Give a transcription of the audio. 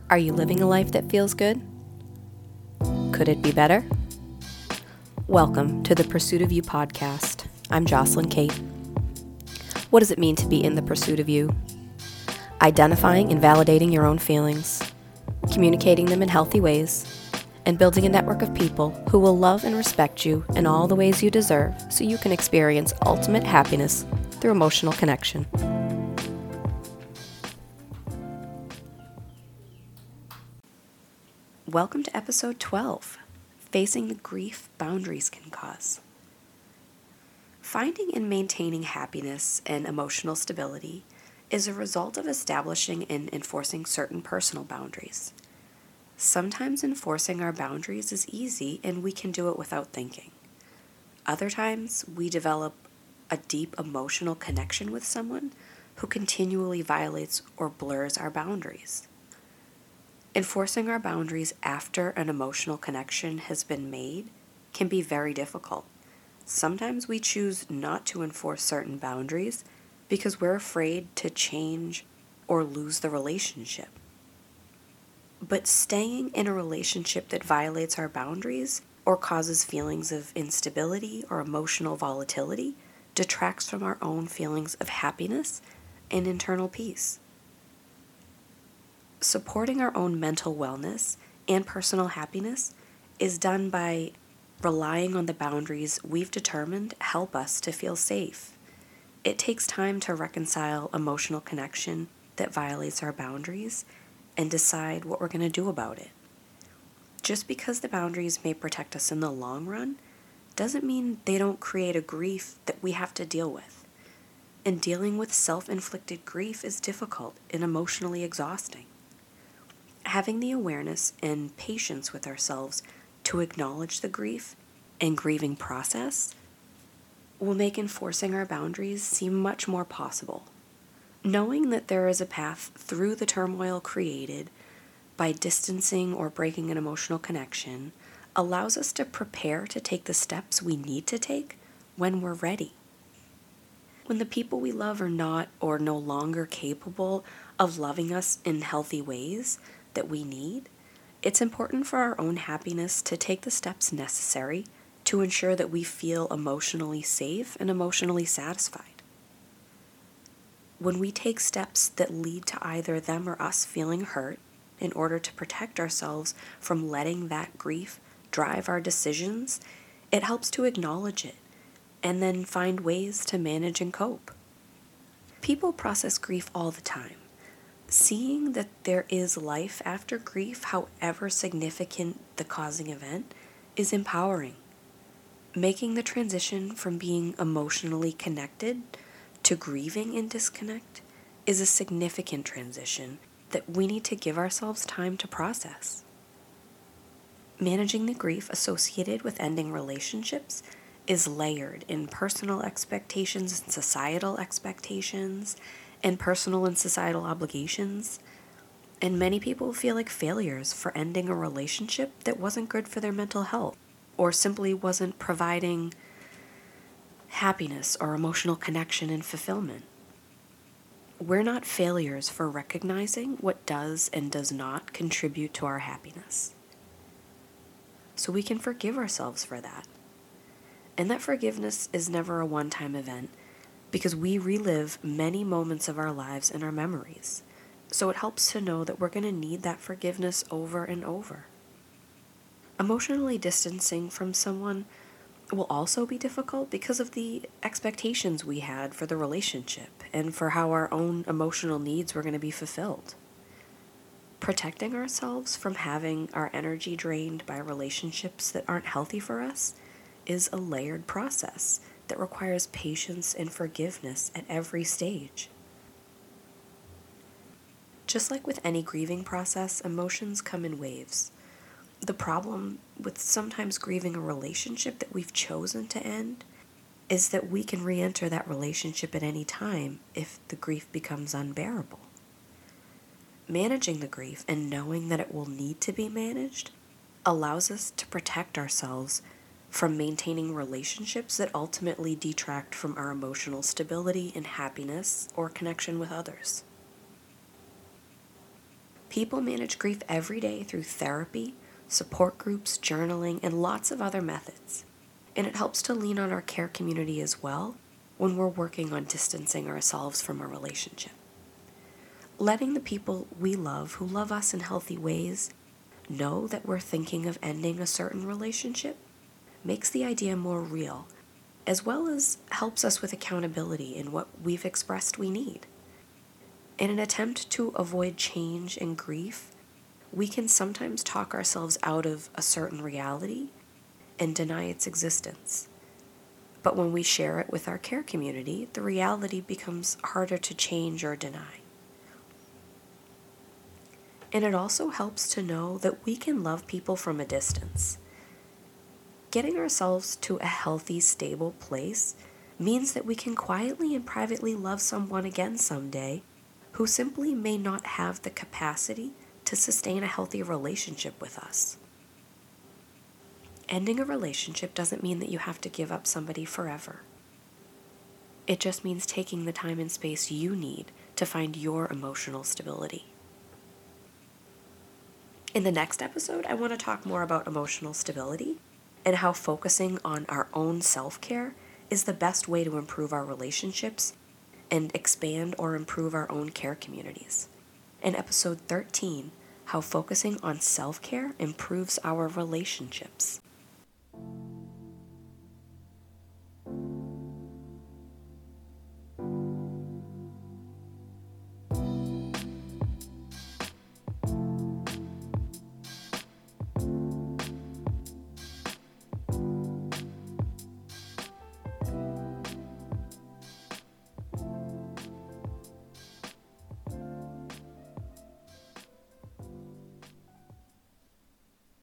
Are you living a life that feels good? Could it be better? Welcome to the Pursuit of You podcast. I'm Jocelyn Kate. What does it mean to be in the pursuit of you? Identifying and validating your own feelings, communicating them in healthy ways, and building a network of people who will love and respect you in all the ways you deserve so you can experience ultimate happiness through emotional connection. Welcome to episode 12, Facing the Grief Boundaries Can Cause. Finding and maintaining happiness and emotional stability is a result of establishing and enforcing certain personal boundaries. Sometimes enforcing our boundaries is easy and we can do it without thinking. Other times we develop a deep emotional connection with someone who continually violates or blurs our boundaries. Enforcing our boundaries after an emotional connection has been made can be very difficult. Sometimes we choose not to enforce certain boundaries because we're afraid to change or lose the relationship. But staying in a relationship that violates our boundaries or causes feelings of instability or emotional volatility detracts from our own feelings of happiness and internal peace. Supporting our own mental wellness and personal happiness is done by relying on the boundaries we've determined help us to feel safe. It takes time to reconcile emotional connection that violates our boundaries and decide what we're going to do about it. Just because the boundaries may protect us in the long run doesn't mean they don't create a grief that we have to deal with. And dealing with self-inflicted grief is difficult and emotionally exhausting. Having the awareness and patience with ourselves to acknowledge the grief and grieving process will make enforcing our boundaries seem much more possible. Knowing that there is a path through the turmoil created by distancing or breaking an emotional connection allows us to prepare to take the steps we need to take when we're ready. When the people we love are not or no longer capable of loving us in healthy ways that we need, it's important for our own happiness to take the steps necessary to ensure that we feel emotionally safe and emotionally satisfied. When we take steps that lead to either them or us feeling hurt in order to protect ourselves from letting that grief drive our decisions, it helps to acknowledge it and then find ways to manage and cope. People process grief all the time. Seeing that there is life after grief, however significant the causing event, is empowering. Making the transition from being emotionally connected to grieving in disconnect is a significant transition that we need to give ourselves time to process. Managing the grief associated with ending relationships is layered in personal expectations and societal expectations and personal and societal obligations, and many people feel like failures for ending a relationship that wasn't good for their mental health or simply wasn't providing happiness or emotional connection and fulfillment. We're not failures for recognizing what does and does not contribute to our happiness. So we can forgive ourselves for that. And that forgiveness is never a one-time event because we relive many moments of our lives in our memories. So it helps to know that we're going to need that forgiveness over and over. Emotionally distancing from someone will also be difficult because of the expectations we had for the relationship and for how our own emotional needs were going to be fulfilled. Protecting ourselves from having our energy drained by relationships that aren't healthy for us is a layered process that requires patience and forgiveness at every stage. Just like with any grieving process, emotions come in waves. The problem with sometimes grieving a relationship that we've chosen to end is that we can re-enter that relationship at any time if the grief becomes unbearable. Managing the grief and knowing that it will need to be managed allows us to protect ourselves from maintaining relationships that ultimately detract from our emotional stability and happiness or connection with others. People manage grief every day through therapy, support groups, journaling, and lots of other methods. And it helps to lean on our care community as well when we're working on distancing ourselves from a relationship. Letting the people we love who love us in healthy ways know that we're thinking of ending a certain relationship makes the idea more real, as well as helps us with accountability in what we've expressed we need. In an attempt to avoid change and grief, we can sometimes talk ourselves out of a certain reality and deny its existence. But when we share it with our care community, the reality becomes harder to change or deny. And it also helps to know that we can love people from a distance. Getting ourselves to a healthy, stable place means that we can quietly and privately love someone again someday who simply may not have the capacity to sustain a healthy relationship with us. Ending a relationship doesn't mean that you have to give up somebody forever. It just means taking the time and space you need to find your emotional stability. In the next episode, I want to talk more about emotional stability and how focusing on our own self-care is the best way to improve our relationships and expand or improve our own care communities. In episode 13, how focusing on self-care improves our relationships.